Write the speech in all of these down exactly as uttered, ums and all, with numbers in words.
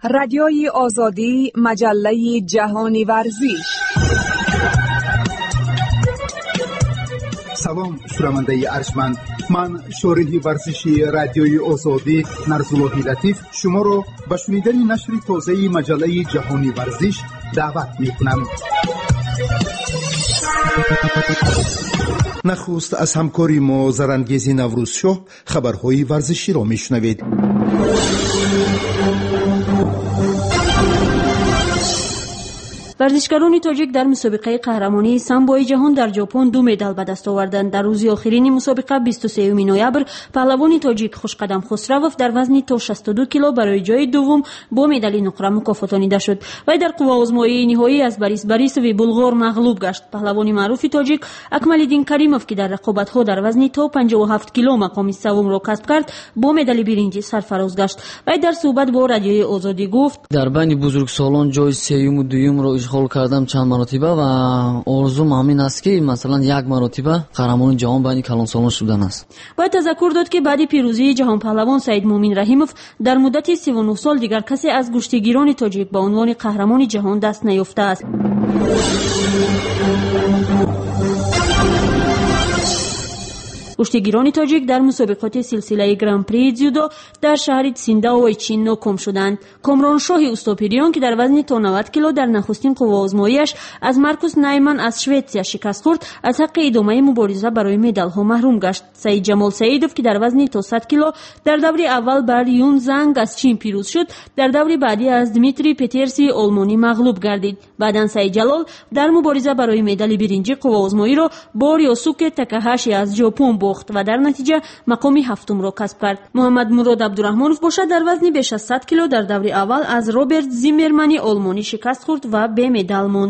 رادیوی آزادی، مجله جهانی ورزش. سلام شنونده ارجمند، من شارح ورزشی رادیوی آزادی نرزاللهی لطیف شما را به شنیدن نشر تازه مجله جهانی ورزش دعوت می‌کنم. نخست از همکاری ما زرانگیز نوروزشاه خبرهای ورزشی را میشنوید. ورزشکاران تاجیک در مسابقه قهرمانی سامبوی جهان در ژاپن دو مدال به دست آوردند. در روز آخرین مسابقه بیست و سوم نوامبر پهلوان تاجیک خوشقدم خسروف در وزن تا شصت و دو کیلو برای جای دوم با مدال نقره مکافاتانیده شد. وی در قوه آزمایی نهایی از باریس باریسوی بلغار مغلوب گشت. پهلوان معروف تاجیک اکمالدین کریموف که در رقابت‌ها در وزن تا پنجاه و هفت کیلو مقام سوم را کسب کرد با مدال برنجی سرفراز گشت. وی در صحبت با رادیوی آزادی گفت: در بین بزرگسالان جای سوم و دوم را اشغال کردم چند مرتبه و آرزوم همین است که مثلا یک مرتبه قهرمان جهان بین کلانسالان شدن است. باید تذکر داد که بعد پیروزی جهان پهلوان سعید مومن رحیموف در مدت سی و نه سال دیگر کسی از گشتگیران تاجیک به عنوان قهرمان جهان دست نیافته است. گشتگیران تاجیک در مسابقات سلسله گران پری جودو در شهر سینداوی چین ناکام شدند. کامرانشاه اوستاپیریان که در وزن تا نود کیلو در نخستین قوه آزماییش از مارکوس نایمان از شوئدیا شکست خورد، از حق ادامه مبارزه برای مدال ها محروم گشت. سعید جمال سعیدوف که در وزن تا صد کیلو در دور اول بر یون زنگ از چین پیروز شد، در دور بعدی از دمیتری پترسی آلمانی مغلوب گردید. بعداً سعید جلال در مبارزه برای مدال برنجی قوه آزمایی را با ریوسوکه تاکاهاشی از ژاپن و در نتیجه مقام هفتم را کسب کرد. محمد مراد عبدالرحمنوف باشد در وزن بیش از صد کیلو در دور اول از روبرت زیمرمانی آلمانی شکست خورد و به مدال ماند.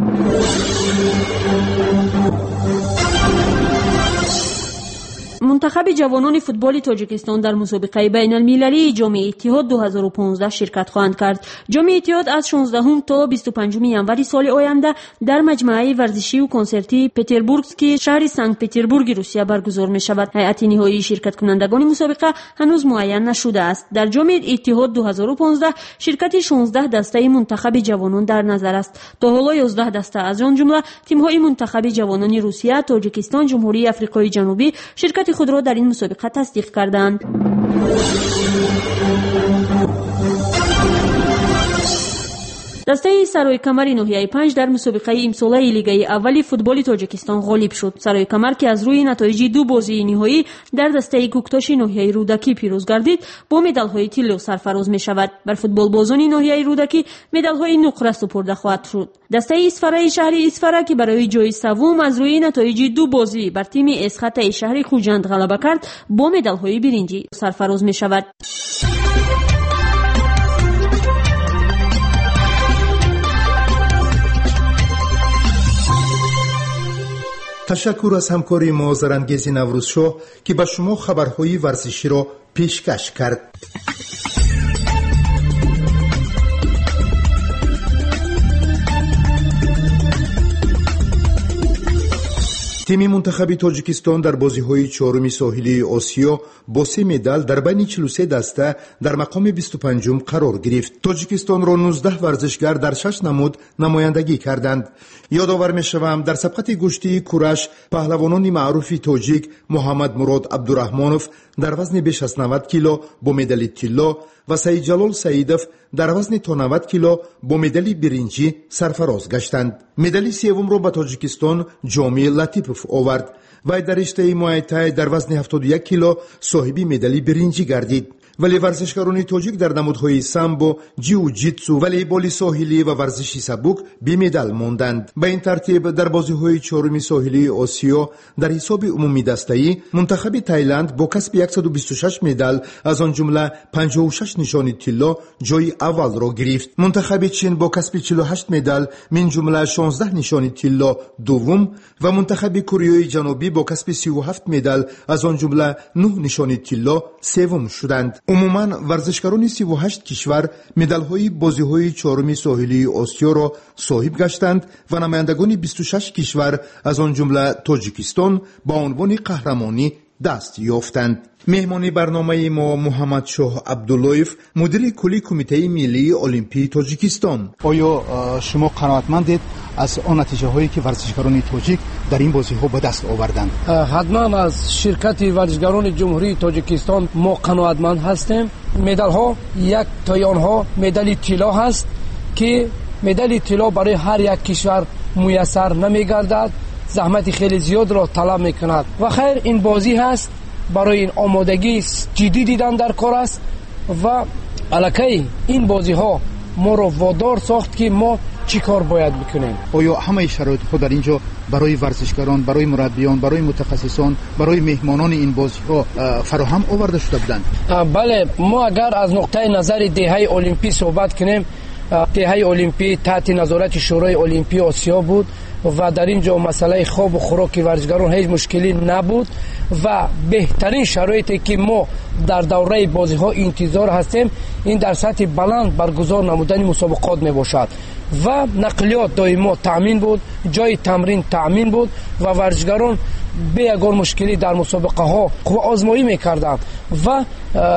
منتخب جوانان فوتبال تاجیکستان در مسابقه بین المللی جام اتحاد دو هزار و پانزده شرکت خواهند کرد. جام اتحاد از شانزدهم تا بیست و پنجم ژانویه سال آینده در مجمع ورزشی و کنسرتی پتربورگسکی شهر سنت پتربورگ روسیه برگزار می شود. هیئت نهایی شرکت کنندگان مسابقه هنوز معین نشده است. در جام اتحاد دو هزار و پانزده شرکت شانزده دسته منتخب جوانان در نظر است. تا حالا یازده دسته از آن جمله تیم‌های منتخب جوانان روسیه، تاجیکستان، جمهوری آفریقای جنوبی شرکت خود را در این مسابقه تصدیق کردند. دسته سرای کمر ناحیه پنج در مسابقه امساله لیگ اول فوتبال تاجیکستان غالب شد. سرای کمر که از روی نتایج دو بازی نهایی در دسته کوکتاش ناحیه رودکی پیروز گردید با مدال‌های طلا سرفراز می‌شود. بر فوتبال بازان ناحیه رودکی مدال‌های نقره سپرده خواهد شد. دسته اسفره شهر اسفره که برای جای سوم از روی نتایج دو بازی بر تیم اسخط شهر خوجند غلبه کرد با مدال‌های برنجی سرفراز می‌شود. تشکر از همکاری ما زرانگیز نوروزشاه که به شما خبرهای ورزشی را پیشکش کرد. تیم منتخب تاجیکستان در بازی‌های چهارم ساحلی آسیا با سه مدال در بین چهل و سه دسته در مقام بیست و پنجم قرار گرفت. تاجیکستان را نوزده ورزشکار در شش نمود نمایندگی کردند. یادآور می‌شوم در سبقت گشتی کورش پهلوانان معروف تاجیک محمد مراد عبدالرحمنوف در وزن بیش از نود کیلو با مدال طلا و سعید جلال سعیدوف در وزن تا نود کیلو با مدال برنجی سرفراز گشتند. مدال سوم را به تاجیکستان جامی لطیپوف آورد و در رشته موای تای در وزن هفتاد و یک کیلو صاحب مدال برنجی گردید. ولی ورزشکاران تاجیک در نمودهای سامبو، جیو جیتسو، والیبال ساحلی و ورزش سبک بی مدال ماندند. به این ترتیب در بازی‌های چهارم ساحلی آسیا در حساب عمومی دسته‌ای منتخب تایلند با کسب صد و بیست و شش مدال از آن جمله پنجاه و شش نشان طلا جای اول را گرفت. منتخب چین با کسب چهل و هشت مدال من جمله شانزده نشان طلا دوم و منتخب کره جنوبی با کسب سی و هفت مدال از آن جمله نه نشان طلا سوم شدند. عموماً ورزشکاران سی و هشت کشور مدال‌های بازی‌های چهارم ساحلی آسیا را صاحب گشتند و نمایندگان بیست و شش کشور از آن جمله تاجیکستان با عنوان قهرمانی دست یافتند. مهمانی برنامه ما محمد شاه عبداللویف، مدیر کلی کمیته ملی المپی تاجیکستان. آیا شما قناعتمندید از آن نتیجه هایی که ورزشکاران تاجیک در این بازی ها به دست آوردند؟ حتما از شرکت ورزشکاران جمهوری تاجیکستان ما قناعتمند هستیم. مدال ها یک تای آنها مدال طلا هست که مدال طلا برای هر یک کشور میسر نمیگردد، زحمت خیلی زیاد را طلب میکند و خیر این بازی هست برای این آمادگی جدی دیدن در کار است و الکی این بازی ها ما را وادار ساخت که ما چی کار باید بکنیم. آیا همه شرایط خود در اینجا برای ورزشکاران، برای مربیان، برای متخصصان، برای مهمانان این بازی ها فراهم آورده شده بودند؟ بله، ما اگر از نقطه نظر دهه المپی صحبت کنیم، دهه المپی تحت نظارت شورای المپی آسیا بود و در اینجا مسئله خواب و خوراک ورزشکاران هیچ مشکلی نبود و بهترین شرایطی که ما در دوره بازی ها انتظار هستیم این در سطح بلند برگزار نمودن مسابقات می باشد و نقلیات دائما تامین بود، جای تمرین تامین بود و ورزشکاران به یگان مشکلی در مسابقه ها خوب آزمایی میکردند و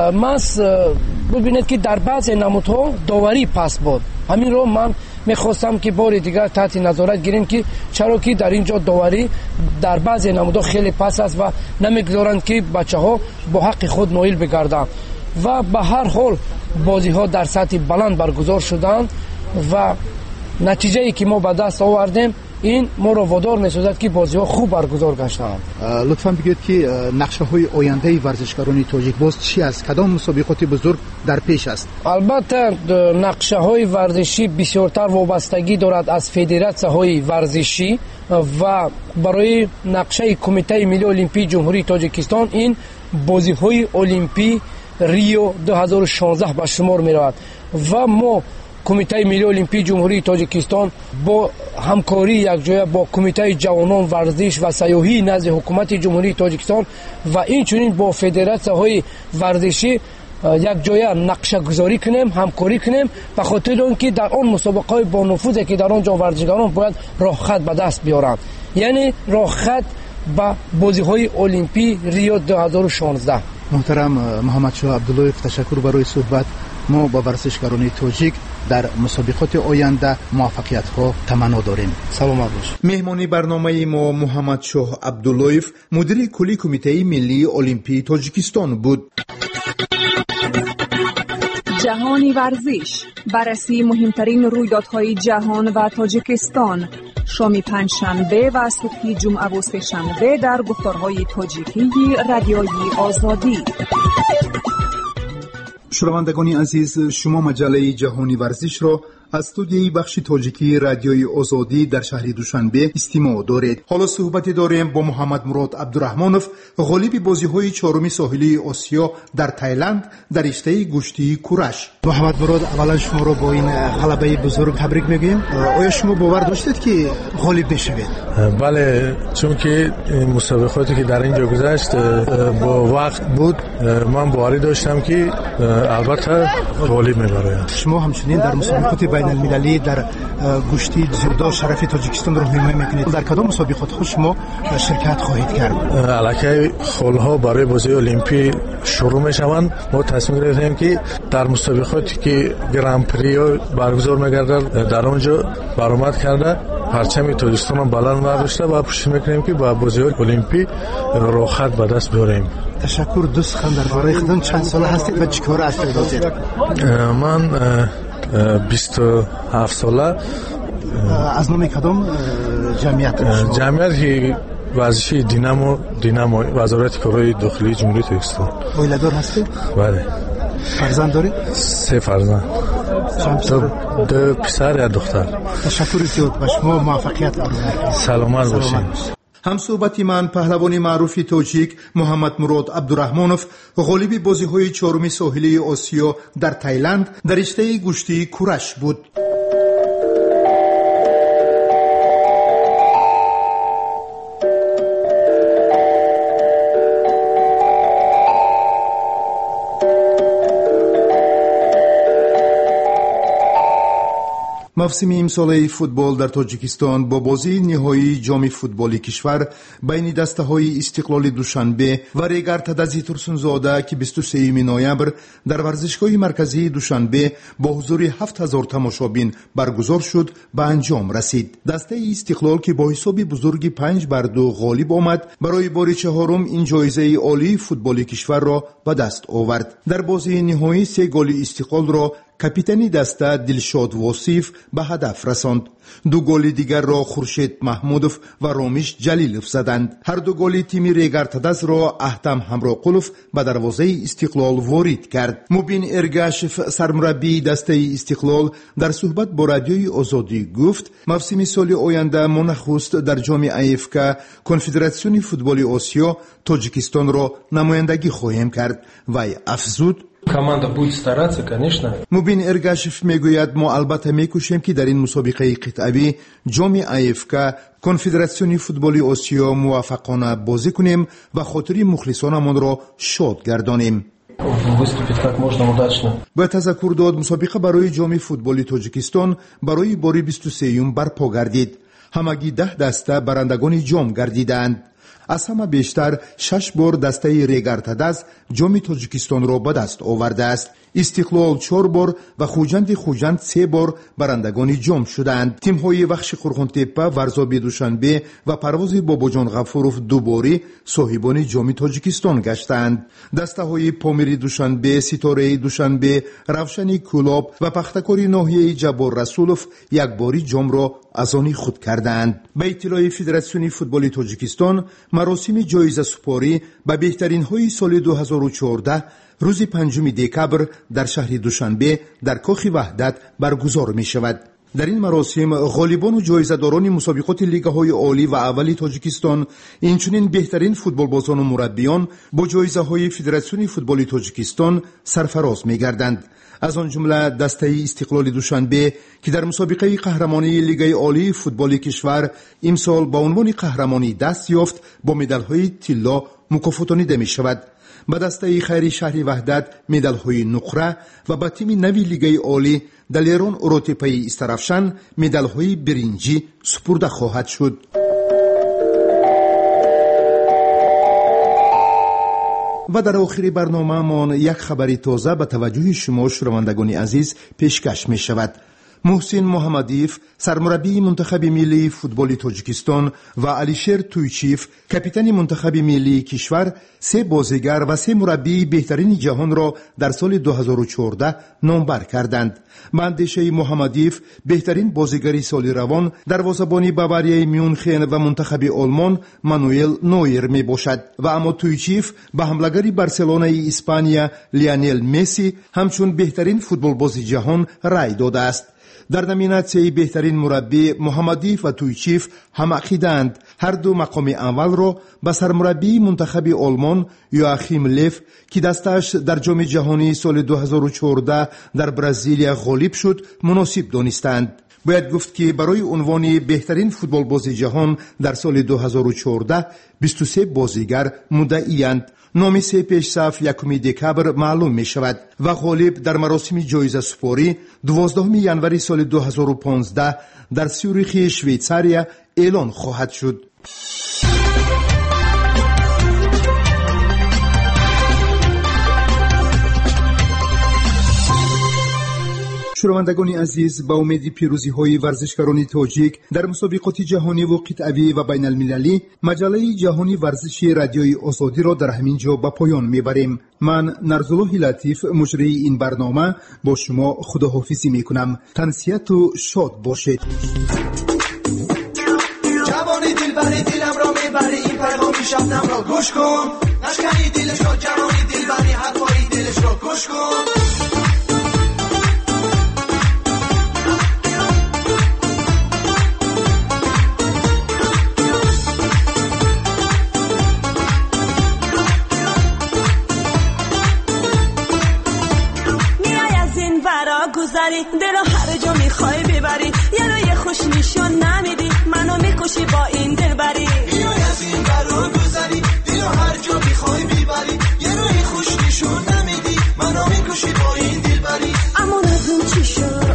مس ببینید که در بعض نمودها داوری پس بود. همین رو من میخواستم که بار دیگر تحت نظارت گیریم که چرا که در اینجا داوری در بعض نمودها خیلی پس است و نمیگذارند که بچه ها با حق خود نائل بگردند و به هر حال بازی ها در سطح بلند برگزار شدند و نتیجه ای که ما به دست آوردیم این ما رو وادار می‌سازد که بازی ها خوب برگزار گشتند. لطفاً بگید که نقشه های آینده ورزشکاران تاجیک باز چی است؟ کدام مسابقات بزرگ در پیش است؟ البته نقشه های ورزشی بسیارتر وابستگی دارد از فدراسیون های ورزشی و برای نقشه کمیته ملی المپی جمهوری تاجیکستان این بازی های المپی ریو دو هزار و شانزده به شمار می‌رود و ما کمیته ملی المپی جمهوری تاجیکستان با همکاری یکجایی با کمیته جوانان ورزش و سیاحی نزد حکومت جمهوری تاجیکستان و اینچنین با فدراسیون های ورزشی یک جای نقشه گذاری کنیم، همکاری کنیم به خاطر اینکه در آن مسابقه های با نفوذی که در آنجا ورزشکاران باید راه خط به دست بیارند، یعنی راه خط به بازی های المپی ریو دو هزار و شانزده. محترم محمد شاه عبداللویف، تشکر برای صحبت. ما با ورزشکاران تاجیک در مسابقات آینده موفقیت ها تمنا داریم. سلامت باش. مهمانی برنامه ما محمد شاه عبداللویف، مدیر کلی کمیته ملی المپی تاجیکستان بود. جهانی ورزش، بررسی مهمترین رویدادهای جهان و تاجیکستان، شام پنجشنبه و صبح جمعه و سه‌شنبه در گفتارهای تاجیکی رادیوی آزادی. شنوندگان عزیز، شما مجله جهانی ورزش را از استودیوی بخش تاجیکی رادیوی آزادی در شهر دوشنبه استماع دارید. حالا صحبتی داریم با محمد مراد عبدالرحمانوف، غالب بازی‌های چهارم ساحلی آسیا در تایلند در رشته گشتی کورش. محمد مراد، اولا شما رو با این غلبه بزرگ تبریک میگیم. آیا شما باور داشتید که غالب بشوید؟ بله، چون که مسابقاتی که در اینجا گذشت با وقت بود، من باوری داشتم که البته غالب میبرم. شما همچنین در مسابقات بین المللی در گشتی جودو شرف تاجیکستان رو حمایت میکنید. در کدام مسابقات خود شما شرکت خواهید کرد؟ الکی خلها برای بازی المپی شروع میشوند. ما تصمیم گرفتیم که در مسابقاتی که گران پری برگزار میگردد در اونجا برآمد کرده پرچم تاجیکستان رو بلند برداشته و پشت میکنیم که با بازی المپی راحت به دست بیاریم. تشکر. دوست خان، درباره خودتون چند ساله هستید و چیکار هستید دارید؟ من بیست و هفت ساله. از نام کدام جمعیت شما؟ جمعیت ورزشی دینامو دینامو وزارت کارهای داخلی جمهوری تاجیکستان. اویله‌دار هستید؟ بله. فرزند دارید؟ سه فرزند. دو, دو پسر یا دختر. تشکر زیاد و شما موفقیت آرزو می‌کنم. سلامت باشید. هم صحبتی من پهلوان معروف تاجیک محمد مراد عبدالرحمانوف، غالب بازی‌های چهارم ساحلی آسیا در تایلند در رشته گشتی کورش بود. موسم امسال فوتبال در تاجیکستان با بازی نهایی جام فوتبال کشور بین دسته‌های استقلال دوشنبه و ریگارتداز ترسونزاده که بیست و سوم نوامبر در ورزشگاه مرکزی دوشنبه با حضور هفت هزار تماشابین برگزار شد به انجام رسید. دسته استقلال که با حساب بزرگی پنج بر دو غالب آمد برای بار چهارم این جایزه عالی فوتبال کشور را به دست آورد. در بازی نهایی سه گل استقلال را کاپیتان دسته دلشاد واصف به هدف رساند. دو گل دیگر را خورشید محمودوف و رامیش جلیلوف زدند. هر دو گل تیم ریگارتداز را احتم همراقلوف به دروازه استقلال وارد کرد. مبین ارگاشف سرمربی دسته استقلال در صحبت با رادیوی آزادی گفت موسم سال آینده ما نخست در جام ایفکا کنفدراسیون فوتبال آسیا تاجیکستان را نمایندگی خواهیم کرد. وی افزود команда будет стараться, конечно. مبین ارگاشف میگوید ما البته میکوشیم که در این مسابقه قطعی جام ایفکا کنفدراسیون فوتبال آسیا موفقانه بازی کنیم و خاطر مخلصانمان را شاد گردانیم. با تذکر داد مسابقه برای جام فوتبال تاجیکستان برای بار بیست و سوم برپا گردید. همگی ده دسته برندگان جام گردیدند. از همه بیشتر شش بار دسته ریگارتداز جام تاجیکستان را به دست آورده است. استقلال چهار بار و خوجند خوجند سه بار برندگان جام شدند. تیم‌های وخش قرغن‌تپه، ورزابی دوشنبه و پرواز باباجان غفوروف دوباره صاحبان جام تاجیکستان گشتند. دسته‌های پامیری دوشنبه، ستاره دوشنبه، روشنی کلاب و پختکاری ناحیه جبار رسولوف یک باری جام را از آن خود کردند. به اطلاع فدراسیون فوتبال تاجیکستان مراسم جایزه سپاری به بهترین های سال دو هزار و چهارده روز پنجم دکبر در شهر دوشنبه در کاخ وحدت برگزار می شود. در این مراسم غالبان و جایزه‌داران مسابقات لیگ‌های عالی و اول تاجیکستان اینچنین بهترین فوتبالبازان و مربیان با جایزه‌های فدراسیون فوتبال تاجیکستان سرفراز می‌گردند. از آن جمله دسته استقلال دوشنبه که در مسابقه قهرمانی لیگ عالی فوتبال کشور امسال با عنوان قهرمانی دست یافت با مدال‌های طلا مکافاتانیده می‌شود. به دسته خیر شهر وحدت مدال‌های نقره و به تیم نوی لیگ عالی دلیران اوروتپی استرافشان مدال‌های برنجی سپرده خواهد شد. و در آخر برنامه من یک خبر تازه به توجه شما شنوندگان عزیز پیشکش می شود. محسن محمدیف سرمربی منتخب ملی فوتبال تاجیکستان و علیشیر تویچیف کاپیتان منتخب ملی کشور سه بازیگر و سه مربی بهترین جهان را در سال دو هزار و چهارده نامبر کردند. مهندشه محمدیف بهترین بازیگر سال روان دروازه‌بان باواریا میونخن و منتخب آلمان مانوئل نویر می باشد و اما تویچیف به حمله‌گر بارسلونای اسپانیا لیونل مسی همچون بهترین فوتبالباز جهان رای داده است. در نامیناسیون بهترین مربی محمدیف و تویچیف هم عقیدند هر دو مقام اول را به سرمربی منتخب آلمان یواخیم لیف که دستش در جام جهانی سال دو هزار و چهارده در برزیل غالب شد مناسب دانستند. باید گفت که برای عنوان بهترین فوتبالباز جهان در سال دو هزار و چهارده بیست و سه بازیگر مدعی‌اند. نام سه پیش صف یکم دکبر معلوم می شود و غالب در مراسم جایزه سپاری دوازدهم ژانویه سال دو هزار و پانزده در سیوریخ شویتزاریا اعلان خواهد شد. شنوندگان عزیز، با امید پیروزی های ورزشکاران تاجیک در مسابقات جهانی و قطعی و بین المللی مجله جهانی ورزشی رادیوی آزادی را در همین جا به پایان میبریم. من نرزالله لطیف مجری این برنامه با شما خداحافظی میکنم. تنسیت و شاد باشید. جوانی دلبری دلم را میبری این پیغامی شبنم را گوش کن نشکنی دلش را جوانی دلبری حرفای دلش را گوش کن گذری دل هر جا میخوای ببری یه رو یه خوش نشون نمیدی منو میکشی با این دل بری بیای از این برا گذری دل هر جا میخوای ببری یه رو یه خوش نشون نمیدی منو میکشی با این دل بری اما از اون چی شد